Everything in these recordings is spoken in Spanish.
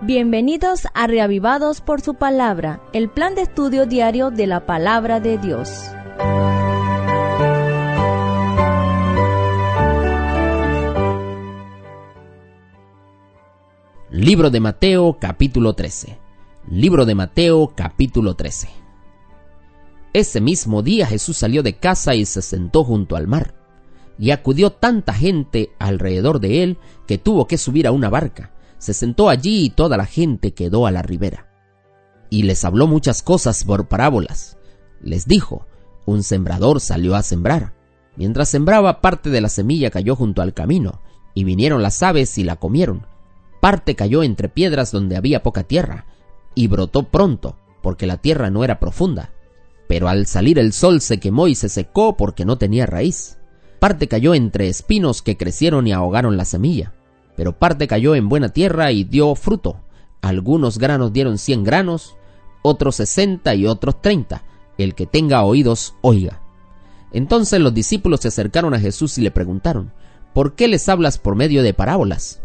Bienvenidos a Reavivados por su Palabra, el plan de estudio diario de la Palabra de Dios. Libro de Mateo, capítulo 13. Libro de Mateo, capítulo 13. Ese mismo día Jesús salió de casa y se sentó junto al mar. Y acudió tanta gente alrededor de él que tuvo que subir a una barca. Se sentó allí y toda la gente quedó a la ribera. Y les habló muchas cosas por parábolas. Les dijo: un sembrador salió a sembrar. Mientras sembraba, parte de la semilla cayó junto al camino, y vinieron las aves y la comieron. Parte cayó entre piedras donde había poca tierra, y brotó pronto, porque la tierra no era profunda. Pero al salir el sol se quemó y se secó porque no tenía raíz. Parte cayó entre espinos que crecieron y ahogaron la semilla. Pero parte cayó en buena tierra y dio fruto. Algunos granos dieron 100 granos, otros 60 y otros 30. El que tenga oídos, oiga. Entonces los discípulos se acercaron a Jesús y le preguntaron: ¿por qué les hablas por medio de parábolas?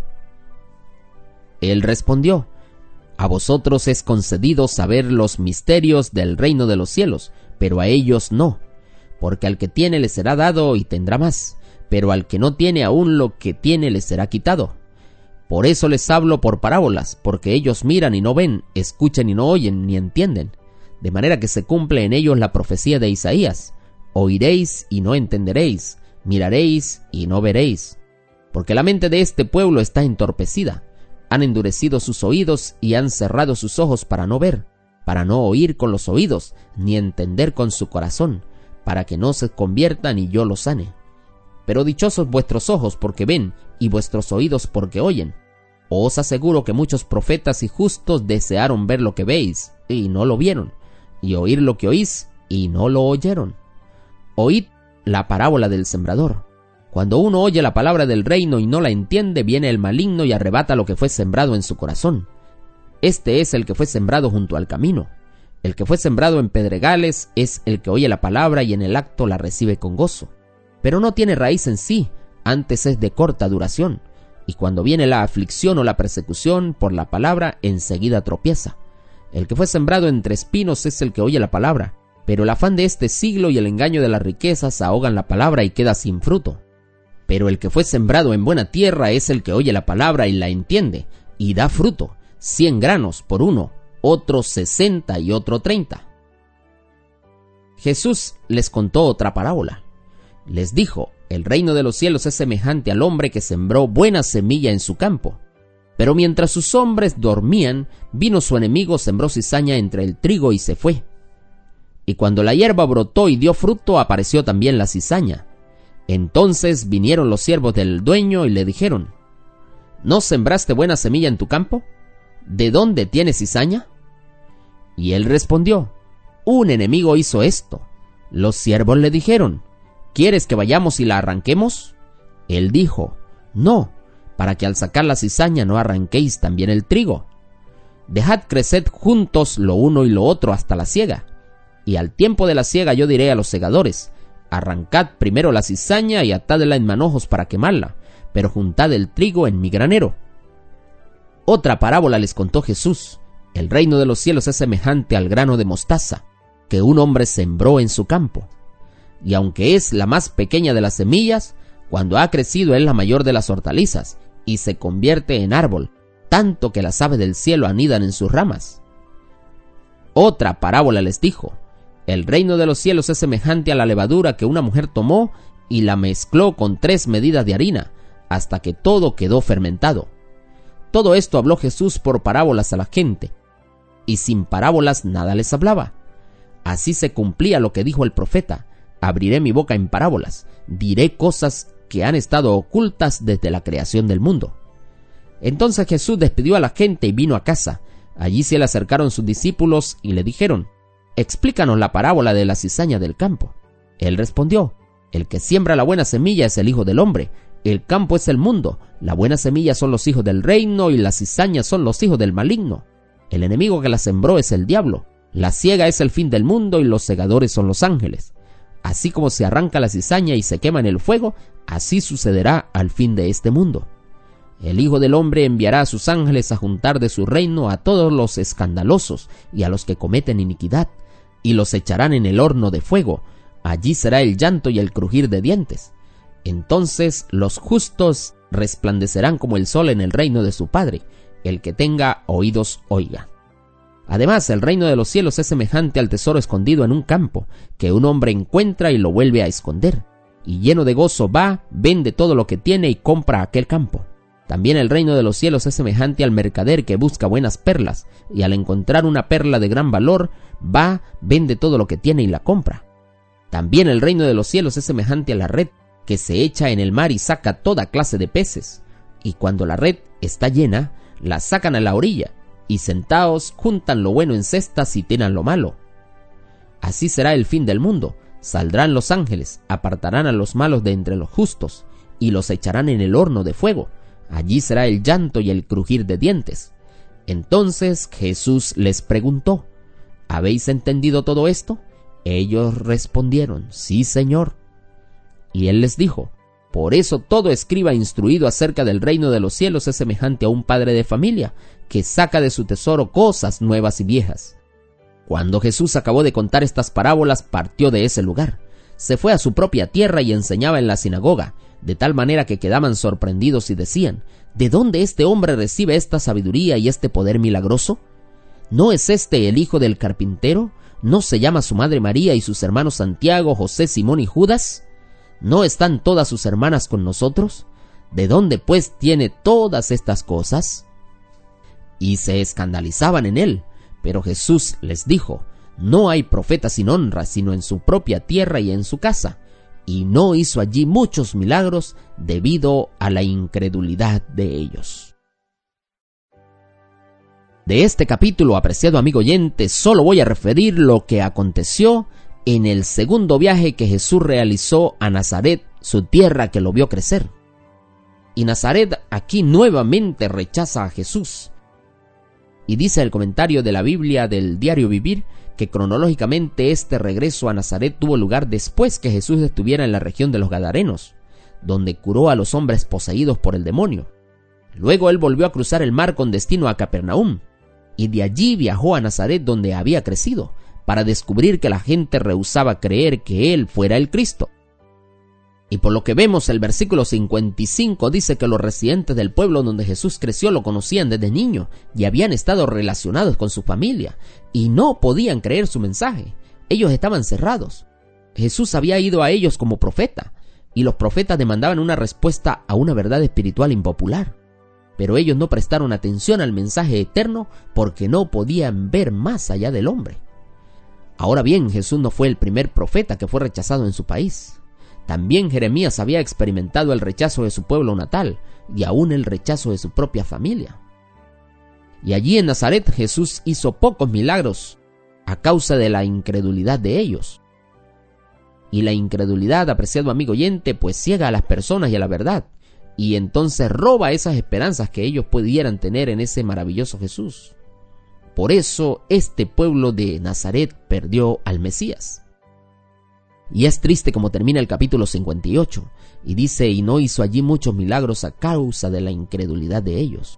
Él respondió: a vosotros es concedido saber los misterios del reino de los cielos, pero a ellos no. Porque al que tiene le será dado y tendrá más, pero al que no tiene aún lo que tiene le será quitado. Por eso les hablo por parábolas, porque ellos miran y no ven, escuchan y no oyen, ni entienden. De manera que se cumple en ellos la profecía de Isaías: oiréis y no entenderéis, miraréis y no veréis. Porque la mente de este pueblo está entorpecida. Han endurecido sus oídos y han cerrado sus ojos para no ver, para no oír con los oídos, ni entender con su corazón, para que no se conviertan y yo los sane. Pero dichosos vuestros ojos porque ven, y vuestros oídos porque oyen. Os aseguro que muchos profetas y justos desearon ver lo que veis, y no lo vieron, y oír lo que oís, y no lo oyeron. Oíd la parábola del sembrador. Cuando uno oye la palabra del reino y no la entiende, viene el maligno y arrebata lo que fue sembrado en su corazón. Este es el que fue sembrado junto al camino. El que fue sembrado en pedregales es el que oye la palabra y en el acto la recibe con gozo. Pero no tiene raíz en sí, antes es de corta duración. Y cuando viene la aflicción o la persecución por la palabra, enseguida tropieza. El que fue sembrado entre espinos es el que oye la palabra, pero el afán de este siglo y el engaño de las riquezas ahogan la palabra y queda sin fruto. Pero el que fue sembrado en buena tierra es el que oye la palabra y la entiende, y da fruto, 100 granos por uno, otro 60 y otro 30. Jesús les contó otra parábola. Les dijo: el reino de los cielos es semejante al hombre que sembró buena semilla en su campo. Pero mientras sus hombres dormían, vino su enemigo, sembró cizaña entre el trigo y se fue. Y cuando la hierba brotó y dio fruto, apareció también la cizaña. Entonces vinieron los siervos del dueño y le dijeron: ¿no sembraste buena semilla en tu campo? ¿De dónde tienes cizaña? Y él respondió: un enemigo hizo esto. Los siervos le dijeron: ¿quieres que vayamos y la arranquemos? Él dijo: no, para que al sacar la cizaña no arranquéis también el trigo. Dejad crecer juntos lo uno y lo otro hasta la siega. Y al tiempo de la siega yo diré a los segadores: arrancad primero la cizaña y atadla en manojos para quemarla, pero juntad el trigo en mi granero. Otra parábola les contó Jesús: el reino de los cielos es semejante al grano de mostaza, que un hombre sembró en su campo. Y aunque es la más pequeña de las semillas, cuando ha crecido es la mayor de las hortalizas, y se convierte en árbol, tanto que las aves del cielo anidan en sus ramas. Otra parábola les dijo: el reino de los cielos es semejante a la levadura que una mujer tomó y la mezcló con 3 medidas de harina, hasta que todo quedó fermentado. Todo esto habló Jesús por parábolas a la gente, y sin parábolas nada les hablaba. Así se cumplía lo que dijo el profeta: abriré mi boca en parábolas, diré cosas que han estado ocultas desde la creación del mundo. Entonces Jesús despidió a la gente y vino a casa. Allí se le acercaron sus discípulos y le dijeron: explícanos la parábola de la cizaña del campo. Él respondió: el que siembra la buena semilla es el Hijo del Hombre, el campo es el mundo, la buena semilla son los hijos del reino y las cizañas son los hijos del maligno. El enemigo que la sembró es el diablo, la siega es el fin del mundo y los segadores son los ángeles. Así como se arranca la cizaña y se quema en el fuego, así sucederá al fin de este mundo. El Hijo del Hombre enviará a sus ángeles a juntar de su reino a todos los escandalosos y a los que cometen iniquidad, y los echarán en el horno de fuego. Allí será el llanto y el crujir de dientes. Entonces los justos resplandecerán como el sol en el reino de su Padre. El que tenga oídos, oiga. Además, el reino de los cielos es semejante al tesoro escondido en un campo, que un hombre encuentra y lo vuelve a esconder, y lleno de gozo va, vende todo lo que tiene y compra aquel campo. También el reino de los cielos es semejante al mercader que busca buenas perlas, y al encontrar una perla de gran valor, va, vende todo lo que tiene y la compra. También el reino de los cielos es semejante a la red que se echa en el mar y saca toda clase de peces, y cuando la red está llena, la sacan a la orilla, y sentados juntan lo bueno en cestas y tiran lo malo. Así será el fin del mundo. Saldrán los ángeles, apartarán a los malos de entre los justos, y los echarán en el horno de fuego. Allí será el llanto y el crujir de dientes. Entonces Jesús les preguntó: ¿habéis entendido todo esto? Ellos respondieron: sí, Señor. Y él les dijo: por eso todo escriba instruido acerca del reino de los cielos es semejante a un padre de familia, que saca de su tesoro cosas nuevas y viejas. Cuando Jesús acabó de contar estas parábolas, partió de ese lugar. Se fue a su propia tierra y enseñaba en la sinagoga, de tal manera que quedaban sorprendidos y decían: ¿de dónde este hombre recibe esta sabiduría y este poder milagroso? ¿No es este el hijo del carpintero? ¿No se llama su madre María y sus hermanos Santiago, José, Simón y Judas? ¿No están todas sus hermanas con nosotros? ¿De dónde pues tiene todas estas cosas? Y se escandalizaban en él. Pero Jesús les dijo: no hay profeta sin honra, sino en su propia tierra y en su casa. Y no hizo allí muchos milagros debido a la incredulidad de ellos. De este capítulo, apreciado amigo oyente, solo voy a referir lo que aconteció en el segundo viaje que Jesús realizó a Nazaret, su tierra que lo vio crecer. Y Nazaret aquí nuevamente rechaza a Jesús. Y dice el comentario de la Biblia del Diario Vivir que cronológicamente este regreso a Nazaret tuvo lugar después que Jesús estuviera en la región de los Gadarenos, donde curó a los hombres poseídos por el demonio. Luego él volvió a cruzar el mar con destino a Capernaum, y de allí viajó a Nazaret, donde había crecido, para descubrir que la gente rehusaba creer que él fuera el Cristo. Y por lo que vemos, el versículo 55 dice que los residentes del pueblo donde Jesús creció lo conocían desde niño y habían estado relacionados con su familia, y no podían creer su mensaje. Ellos estaban cerrados. Jesús había ido a ellos como profeta, y los profetas demandaban una respuesta a una verdad espiritual impopular. Pero ellos no prestaron atención al mensaje eterno porque no podían ver más allá del hombre. Ahora bien, Jesús no fue el primer profeta que fue rechazado en su país. También Jeremías había experimentado el rechazo de su pueblo natal y aún el rechazo de su propia familia. Y allí en Nazaret Jesús hizo pocos milagros a causa de la incredulidad de ellos. Y la incredulidad, apreciado amigo oyente, pues ciega a las personas y a la verdad, y entonces roba esas esperanzas que ellos pudieran tener en ese maravilloso Jesús. Por eso este pueblo de Nazaret perdió al Mesías. Y es triste como termina el capítulo 58, y dice: y no hizo allí muchos milagros a causa de la incredulidad de ellos.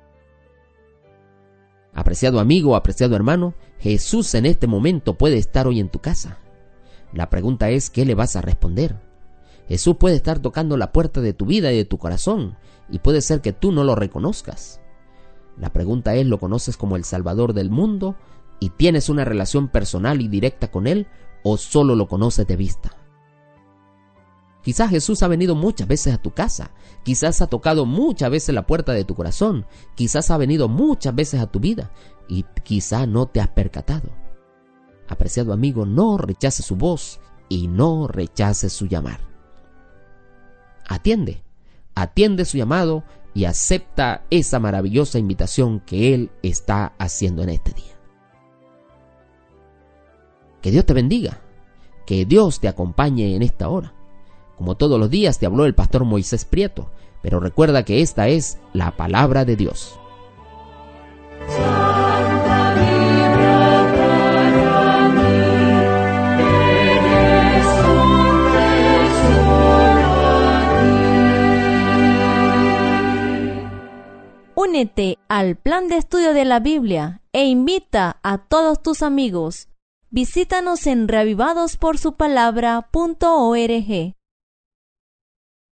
Apreciado amigo, apreciado hermano, Jesús en este momento puede estar hoy en tu casa. La pregunta es: ¿qué le vas a responder? Jesús puede estar tocando la puerta de tu vida y de tu corazón, y puede ser que tú no lo reconozcas. La pregunta es: ¿lo conoces como el Salvador del mundo y tienes una relación personal y directa con Él, o solo lo conoces de vista? Quizás Jesús ha venido muchas veces a tu casa, quizás ha tocado muchas veces la puerta de tu corazón, quizás ha venido muchas veces a tu vida y quizás no te has percatado. Apreciado amigo, no rechaces su voz y no rechaces su llamar. Atiende su llamado y acepta esa maravillosa invitación que Él está haciendo en este día. Que Dios te bendiga, que Dios te acompañe en esta hora. Como todos los días te habló el pastor Moisés Prieto, pero recuerda que esta es la palabra de Dios. Únete al plan de estudio de la Biblia e invita a todos tus amigos. Visítanos en reavivadosporsupalabra.org.